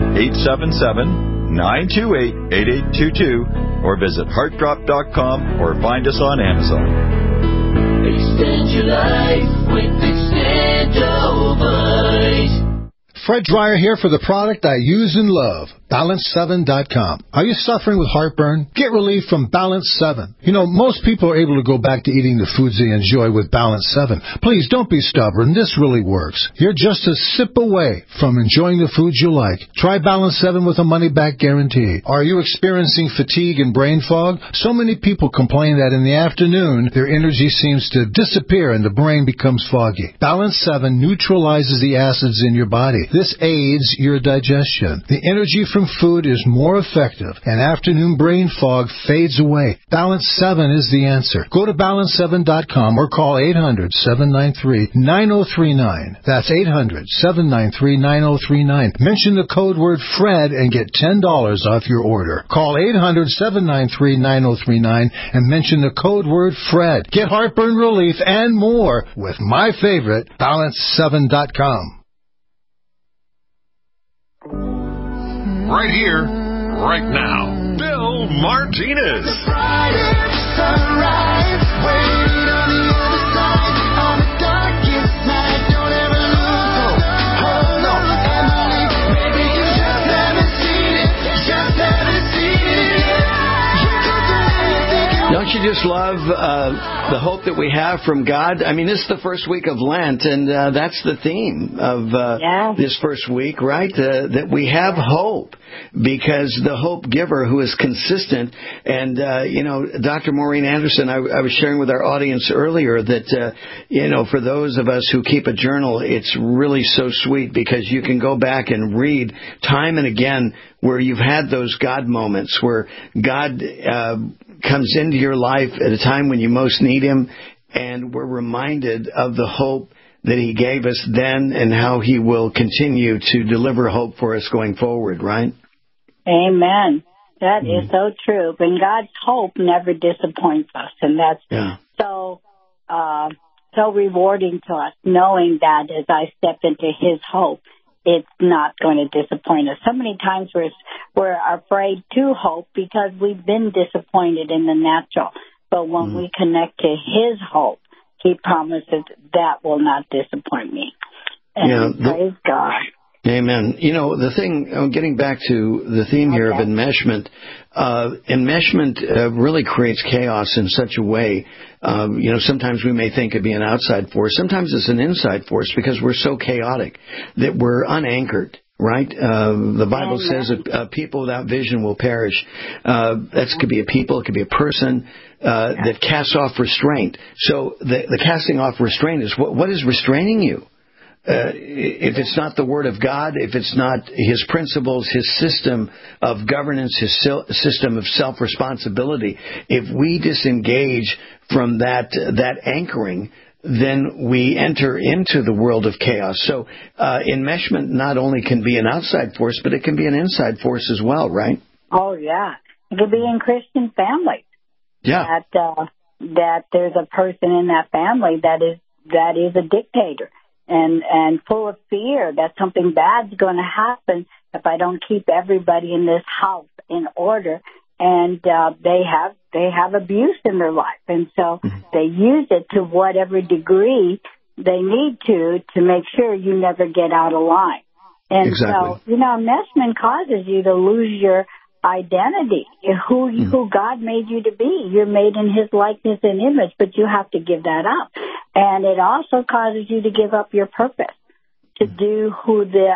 1-877-928-8822 or visit heartdrop.com or find us on Amazon. Extend your life with Extendivite. Fred Dreyer here for the product I use and love, Balance7.com. Are you suffering with heartburn? Get relief from Balance 7. You know, most people are able to go back to eating the foods they enjoy with Balance 7. Please don't be stubborn. This really works. You're just a sip away from enjoying the foods you like. Try Balance 7 with a money-back guarantee. Are you experiencing fatigue and brain fog? So many people complain that in the afternoon, their energy seems to disappear and the brain becomes foggy. Balance 7 neutralizes the acids in your body. This aids your digestion. The energy from food is more effective, and afternoon brain fog fades away. Balance 7 is the answer. Go to balance7.com or call 800-793-9039. That's 800-793-9039. Mention the code word FRED and get $10 off your order. Call 800-793-9039 and mention the code word FRED. Get heartburn relief and more with my favorite, balance7.com. Right here, right now, Bill Martinez. Don't you just love the hope that we have from God? I mean, this is the first week of Lent, and that's the theme of this first week, right? That we have hope, because the hope giver who is consistent. And, Dr. Maureen Anderson, I was sharing with our audience earlier that, for those of us who keep a journal, it's really so sweet because you can go back and read time and again where you've had those God moments, where God comes into your life at a time when you most need Him, and we're reminded of the hope that He gave us then and how He will continue to deliver hope for us going forward, right? Amen. That is so true. And God's hope never disappoints us, and that's so rewarding to us, knowing that as I step into His hope, it's not going to disappoint us. So many times we're afraid to hope because we've been disappointed in the natural. But when we connect to His hope, He promises that will not disappoint me. And praise God. Amen. The thing, getting back to the theme here of enmeshment, enmeshment really creates chaos in such a way. Sometimes we may think it'd be an outside force. Sometimes it's an inside force because we're so chaotic that we're unanchored. Right? The Bible says that people without vision will perish. That could be a people, it could be a person that casts off restraint. So the casting off restraint is what is restraining you? If it's not the Word of God, if it's not His principles, His system of governance, His system of self-responsibility, if we disengage from that anchoring, then we enter into the world of chaos. So enmeshment not only can be an outside force, but it can be an inside force as well, right? Oh, yeah. It could be in Christian families. Yeah. That there's a person in that family that is a dictator and full of fear that something bad's going to happen if I don't keep everybody in this house in order. And they have abuse in their life, and so they use it to whatever degree they need to make sure you never get out of line. And so, enmeshment causes you to lose your identity, who God made you to be. You're made in His likeness and image, but you have to give that up. And it also causes you to give up your purpose, to do who the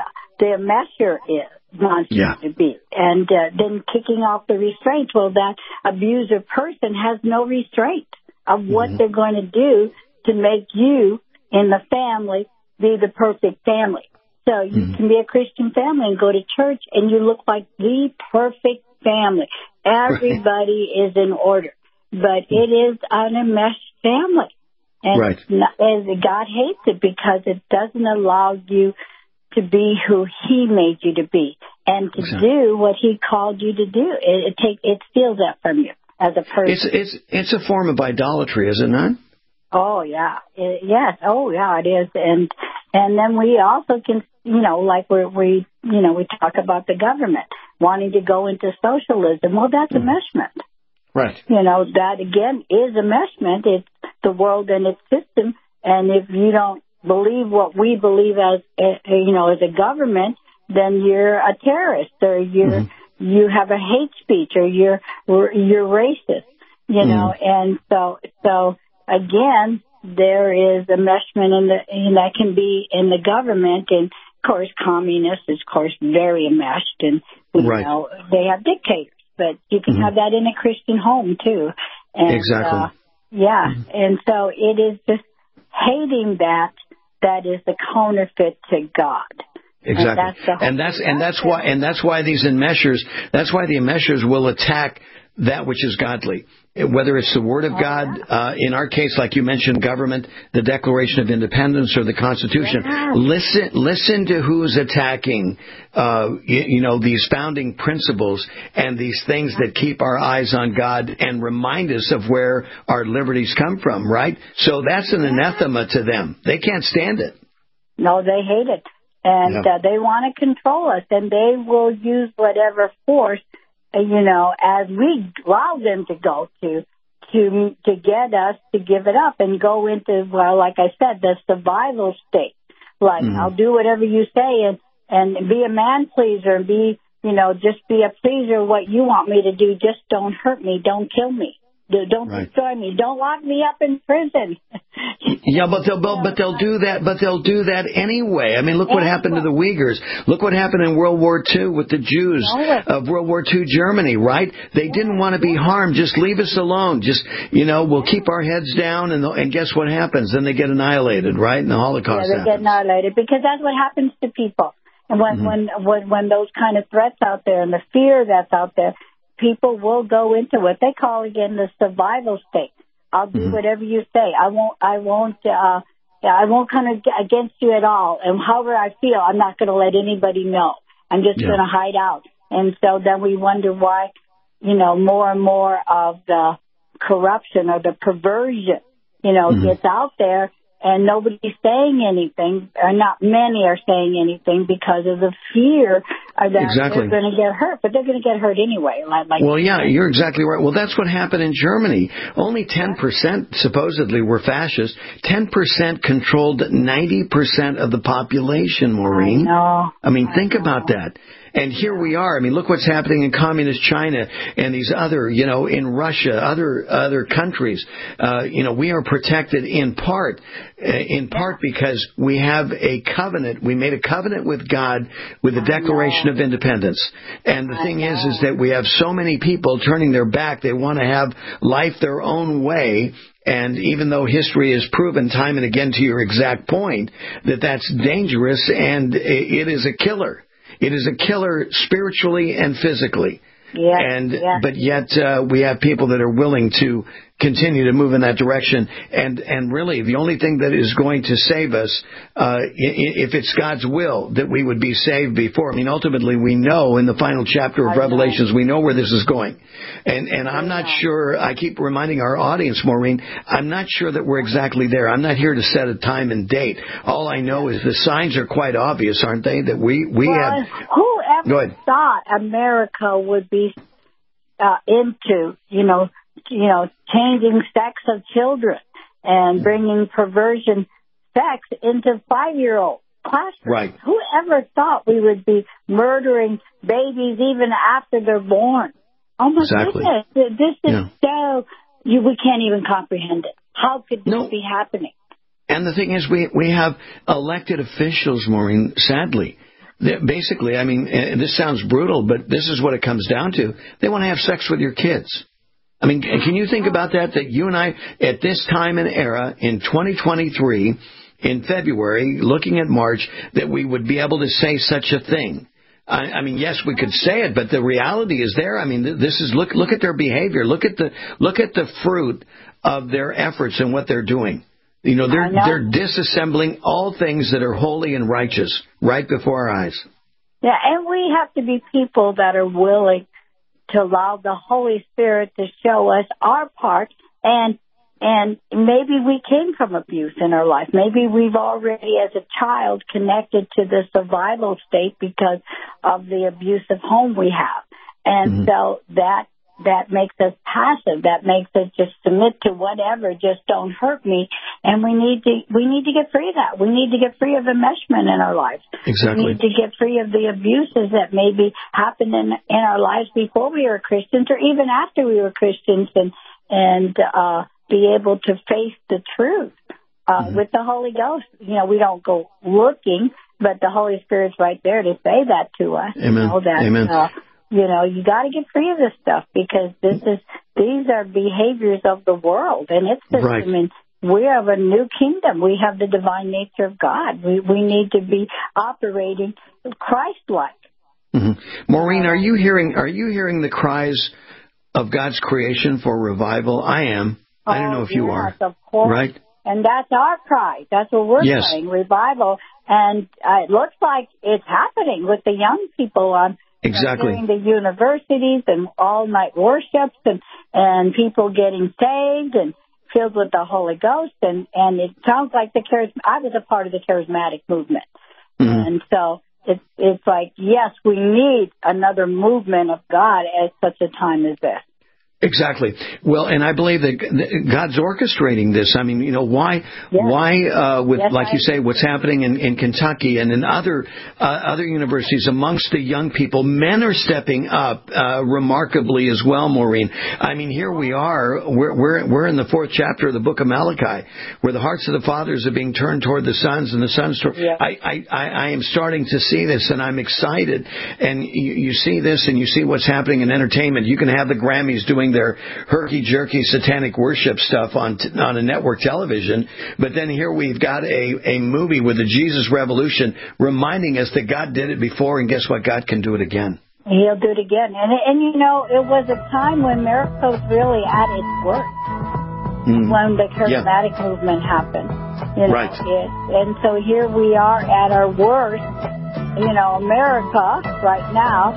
the measure wants you to be. And then kicking off the restraint. Well, that abuser person has no restraint of what they're going to do to make you in the family be the perfect family. So you can be a Christian family and go to church and you look like the perfect family. Everybody is in order. But it is an enmeshed family. And God hates it because it doesn't allow you to be who He made you to be and to do what He called you to do. It steals that from you as a person. It's a form of idolatry, is it not? Oh, yeah. Yes. Oh, yeah, it is. And then we also can, like we talk about the government wanting to go into socialism. Well, that's enmeshment. Right. That, again, is enmeshment. It's the world and its system. And if you don't believe what we believe as a government, then you're a terrorist or you have a hate speech or you're racist, And so again, there is enmeshment that can be in the government, and of course, communists is of course very enmeshed, and they have dictators. But you can have that in a Christian home, too. And, and so it is just hating that is the counterfeit to God. Exactly. And that's why these enmeshers, that's why the enmeshers will attack that which is godly. Whether it's the Word of God, in our case, like you mentioned, government, the Declaration of Independence, or the Constitution. Listen to who's attacking, these founding principles and these things that keep our eyes on God and remind us of where our liberties come from, right? So that's an anathema to them. They can't stand it. No, they hate it. And they want to control us, and they will use whatever force as we allow them to go to get us to give it up and go into, well, like I said, the survival state. Like, I'll do whatever you say and be a man pleaser and be, just be a pleaser of what you want me to do. Just don't hurt me. Don't kill me. Don't destroy me. Don't lock me up in prison. But they'll do that. But they'll do that anyway. I mean, look what happened to the Uyghurs. Look what happened in World War II with the Jews of World War II Germany. Right? They didn't want to be harmed. Just leave us alone. Just we'll keep our heads down, and guess what happens? Then they get annihilated. Right? And the Holocaust. Yeah, they get annihilated because that's what happens to people. And when those kind of threats out there and the fear that's out there, people will go into what they call again the survival state. I'll do whatever you say. I won't come against you at all. And however I feel, I'm not going to let anybody know. I'm just going to hide out. And so then we wonder why, more and more of the corruption or the perversion, gets out there. And nobody's saying anything, or not many are saying anything because of the fear that they're going to get hurt. But they're going to get hurt anyway. You're exactly right. Well, that's what happened in Germany. Only 10% supposedly were fascist. 10% controlled 90% of the population, Maureen. I mean, think about that. And here we are. I mean, look what's happening in communist China and these other, in Russia, other countries. We are protected in part because we have a covenant. We made a covenant with God with the Declaration of Independence. And the thing is that we have so many people turning their back. They want to have life their own way. And even though history has proven time and again, to your exact point, that that's dangerous and it is a killer. It is a killer spiritually and physically. But yet we have people that are willing to continue to move in that direction. And really, the only thing that is going to save us, if it's God's will, that we would be saved before. I mean, ultimately, we know in the final chapter of Revelations, we know where this is going. And I'm not sure, I keep reminding our audience, Maureen, I'm not sure that we're exactly there. I'm not here to set a time and date. All I know is the signs are quite obvious, aren't they? That we have... Whoever thought America would be into, changing sex of children and bringing perversion sex into 5-year-old classrooms? Right. Whoever thought we would be murdering babies even after they're born? Oh, my goodness. This is so... we can't even comprehend it. How could this be happening? And the thing is, we have elected officials, Maureen, sadly, basically, I mean, this sounds brutal, but this is what it comes down to. They want to have sex with your kids. I mean, can you think about that you and I, at this time and era, in 2023, in February, looking at March, that we would be able to say such a thing? I mean, yes, we could say it, but the reality is there. I mean, this is look at their behavior. Look at the fruit of their efforts and what they're doing. You know, they're disassembling all things that are holy and righteous right before our eyes. Yeah, and we have to be people that are willing to allow the Holy Spirit to show us our part, and maybe we came from abuse in our life. Maybe we've already, as a child, connected to the survival state because of the abusive home we have. And so that makes us passive. That makes us just submit to whatever, just don't hurt me. And we need to get free of that. We need to get free of enmeshment in our lives. Exactly. We need to get free of the abuses that maybe happened in our lives before we were Christians or even after we were Christians, and be able to face the truth with the Holy Ghost. You know, we don't go looking, but the Holy Spirit's right there to say that to us. Amen. You know, that, Amen. You know, you got to get free of this stuff because these are behaviors of the world and its system. Right. And we have a new kingdom. We have the divine nature of God. We need to be operating Christ-like. Maureen, are you hearing the cries of God's creation for revival? I am. I don't know if you are. Of course. Right? And that's our cry. That's what we're saying, revival. And it looks like it's happening with the young people on during the universities and all-night worships and people getting saved and filled with the Holy Ghost. And it sounds like I was a part of the charismatic movement. And so it's like, yes, we need another movement of God at such a time as this. Exactly. Well, and I believe that God's orchestrating this. I mean, you know, why like you say, what's happening in Kentucky and in other universities amongst the young people, men are stepping up remarkably as well, Maureen. I mean, here we are. We're in the 4th chapter of the book of Malachi, where the hearts of the fathers are being turned toward the sons and the sons toward. I am starting to see this, and I'm excited. And you see this, and you see what's happening in entertainment. You can have the Grammys doing their herky-jerky satanic worship stuff on a network television, but then here we've got a movie with the Jesus Revolution reminding us that God did it before, and guess what? God can do it again. He'll do it again. And you know, it was a time when miracles really at its worst, when the charismatic movement happened. You know, and so here we are at our worst, you know, America right now,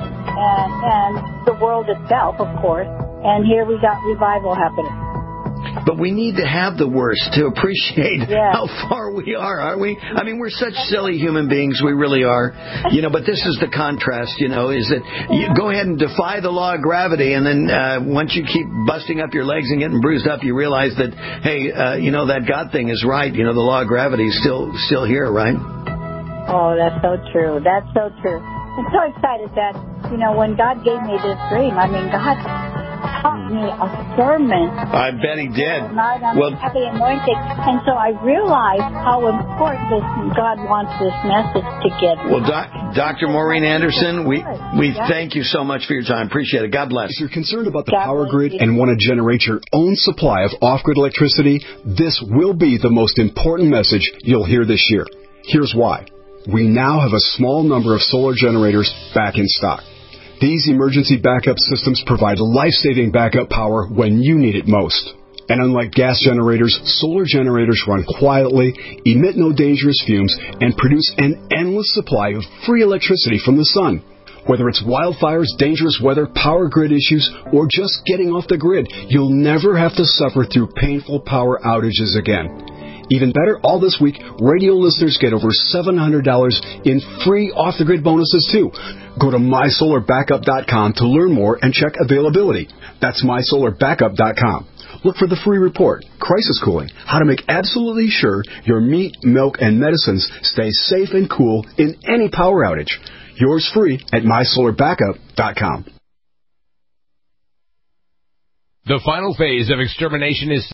and the world itself, of course. And here we got revival happening. But we need to have the worst to appreciate how far we are, aren't we? I mean, we're such silly human beings. We really are. You know, but this is the contrast, you know, is that you go ahead and defy the law of gravity, and then once you keep busting up your legs and getting bruised up, you realize that, hey, you know, that God thing is right. You know, the law of gravity is still here, right? Oh, that's so true. That's so true. I'm so excited that, you know, when God gave me this dream, I mean, God taught me a sermon. I bet He did. Well, heavy anointing. And so I realized how important God wants this message to get. Well, Dr. Maureen Anderson, we thank you so much for your time. Appreciate it. God bless. If you're concerned about the power grid and want to generate your own supply of off-grid electricity, this will be the most important message you'll hear this year. Here's why. We now have a small number of solar generators back in stock. These emergency backup systems provide life-saving backup power when you need it most. And unlike gas generators, solar generators run quietly, emit no dangerous fumes, and produce an endless supply of free electricity from the sun. Whether it's wildfires, dangerous weather, power grid issues, or just getting off the grid, you'll never have to suffer through painful power outages again. Even better, all this week, radio listeners get over $700 in free off-the-grid bonuses, too. Go to mysolarbackup.com to learn more and check availability. That's mysolarbackup.com. Look for the free report, Crisis Cooling, how to make absolutely sure your meat, milk, and medicines stay safe and cool in any power outage. Yours free at mysolarbackup.com. The final phase of extermination is